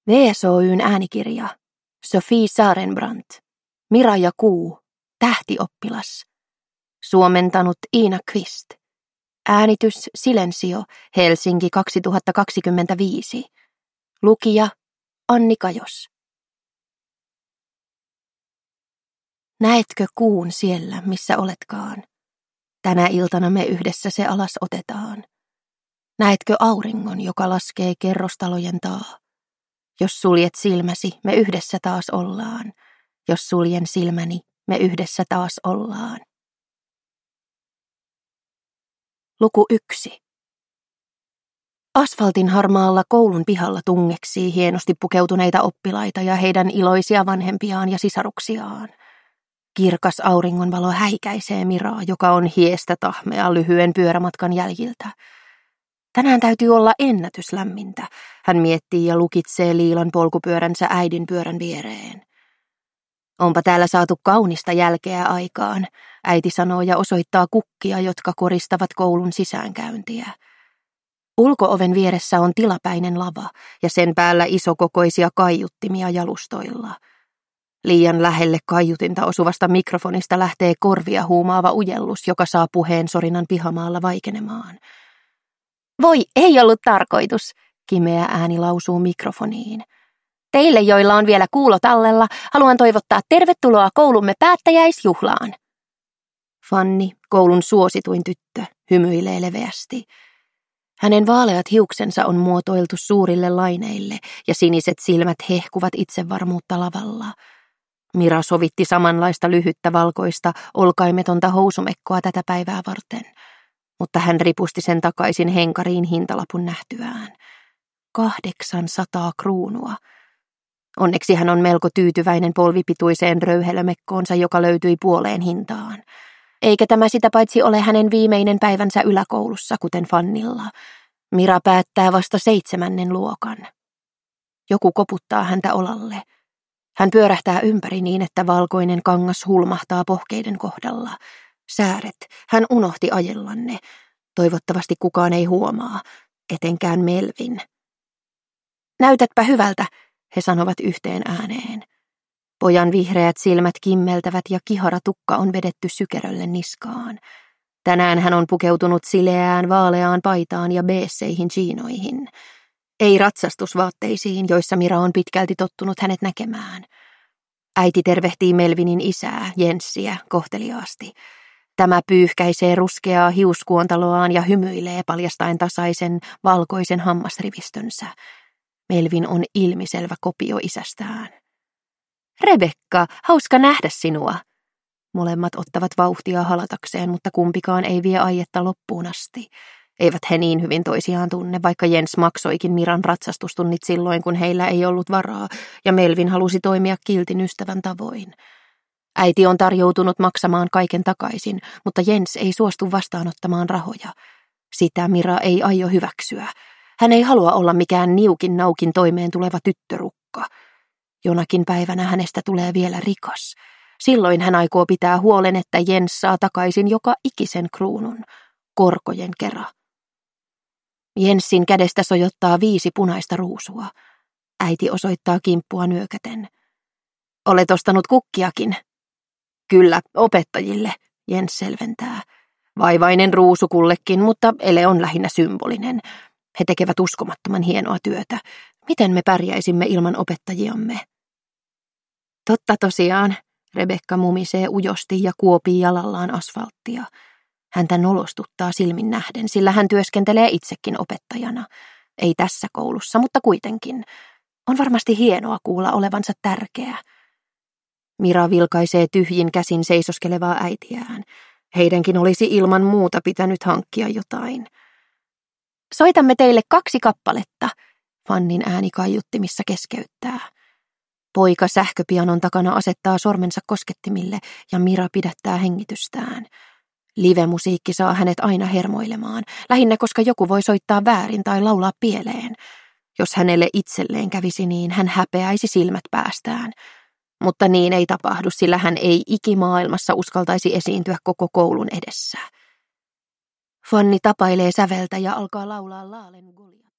VSOY:n äänikirja. Sofie Sarenbrant. Mira ja Kuu. Tähtioppilas. Suomentanut Iina Kvist. Äänitys Silensio. Helsinki 2025. Lukija Anni Kajos. Näetkö kuun siellä, missä oletkaan? Tänä iltana me yhdessä se alas otetaan. Näetkö auringon, joka laskee kerrostalojen taa? Jos suljet silmäsi, me yhdessä taas ollaan. Jos suljen silmäni, me yhdessä taas ollaan. Luku 1. Asfaltin harmaalla koulun pihalla tungeksii hienosti pukeutuneita oppilaita ja heidän iloisia vanhempiaan ja sisaruksiaan. Kirkas auringonvalo häikäisee Miraa, joka on hiestä tahmea lyhyen pyörämatkan jäljiltä. Tänään täytyy olla ennätyslämmintä, hän miettii ja lukitsee liilan polkupyöränsä äidin pyörän viereen. Onpa täällä saatu kaunista jälkeä aikaan, äiti sanoo ja osoittaa kukkia, jotka koristavat koulun sisäänkäyntiä. Ulko-oven vieressä on tilapäinen lava ja sen päällä isokokoisia kaiuttimia jalustoilla. Liian lähelle kaiutinta osuvasta mikrofonista lähtee korvia huumaava ujellus, joka saa puheen sorinan pihamaalla vaikenemaan. Voi, ei ollut tarkoitus, kimeä ääni lausuu mikrofoniin. Teille, joilla on vielä kuulo tallella, haluan toivottaa tervetuloa koulumme päättäjäisjuhlaan. Fanni, koulun suosituin tyttö, hymyilee leveästi. Hänen vaaleat hiuksensa on muotoiltu suurille laineille ja siniset silmät hehkuvat itsevarmuutta lavalla. Mira sovitti samanlaista lyhyttä valkoista, olkaimetonta housumekkoa tätä päivää varten, mutta hän ripusti sen takaisin henkariin hintalapun nähtyään. 800 kruunua. Onneksi hän on melko tyytyväinen polvipituiseen röyhelömekkoonsa, joka löytyi puoleen hintaan. Eikä tämä sitä paitsi ole hänen viimeinen päivänsä yläkoulussa, kuten Fannilla. Mira päättää vasta 7. luokan. Joku koputtaa häntä olalle. Hän pyörähtää ympäri niin, että valkoinen kangas hulmahtaa pohkeiden kohdalla. Sääret, hän unohti ajellanne. Toivottavasti kukaan ei huomaa, etenkään Melvin. Näytätpä hyvältä, he sanovat yhteen ääneen. Pojan vihreät silmät kimmeltävät ja kihara tukka on vedetty sykerölle niskaan. Tänään hän on pukeutunut sileään vaaleaan paitaan ja beesseihin jeanoihin. Ei ratsastusvaatteisiin, joissa Mira on pitkälti tottunut hänet näkemään. Äiti tervehtii Melvinin isää, Jenssiä, kohteliaasti. Tämä pyyhkäisee ruskeaa hiuskuontaloaan ja hymyilee paljastaen tasaisen, valkoisen hammasrivistönsä. Melvin on ilmiselvä kopio isästään. Rebekka, hauska nähdä sinua. Molemmat ottavat vauhtia halatakseen, mutta kumpikaan ei vie aietta loppuun asti. Eivät he niin hyvin toisiaan tunne, vaikka Jens maksoikin Miran ratsastustunnit silloin, kun heillä ei ollut varaa, ja Melvin halusi toimia kiltin ystävän tavoin. Äiti on tarjoutunut maksamaan kaiken takaisin, mutta Jens ei suostu vastaanottamaan rahoja. Sitä Mira ei aio hyväksyä. Hän ei halua olla mikään niukin naukin toimeen tuleva tyttörukka. Jonakin päivänä hänestä tulee vielä rikas. Silloin hän aikoo pitää huolen, että Jens saa takaisin joka ikisen kruunun, korkojen kera. Jenssin kädestä sojottaa 5 punaista ruusua. Äiti osoittaa kimppua nyökäten. Olet ostanut kukkiakin. Kyllä, opettajille, Jens selventää. Vaivainen ruusu kullekin, mutta ele on lähinnä symbolinen. He tekevät uskomattoman hienoa työtä. Miten me pärjäisimme ilman opettajiamme? Totta tosiaan, Rebekka mumisee ujosti ja kuopii jalallaan asfalttia. Häntä nolostuttaa silmin nähden, sillä hän työskentelee itsekin opettajana. Ei tässä koulussa, mutta kuitenkin. On varmasti hienoa kuulla olevansa tärkeä. Mira vilkaisee tyhjin käsin seisoskelevaa äitiään. Heidänkin olisi ilman muuta pitänyt hankkia jotain. Soitamme teille 2 kappaletta, Fannin ääni kaiuttimissa keskeyttää. Poika sähköpianon takana asettaa sormensa koskettimille ja Mira pidättää hengitystään. Live-musiikki saa hänet aina hermoilemaan, lähinnä koska joku voi soittaa väärin tai laulaa pieleen. Jos hänelle itselleen kävisi niin, hän häpeäisi silmät päästään. Mutta niin ei tapahdu, sillä hän ei ikimaailmassa uskaltaisi esiintyä koko koulun edessä. Fanni tapailee säveltä ja alkaa laulaa Laalen Goliat.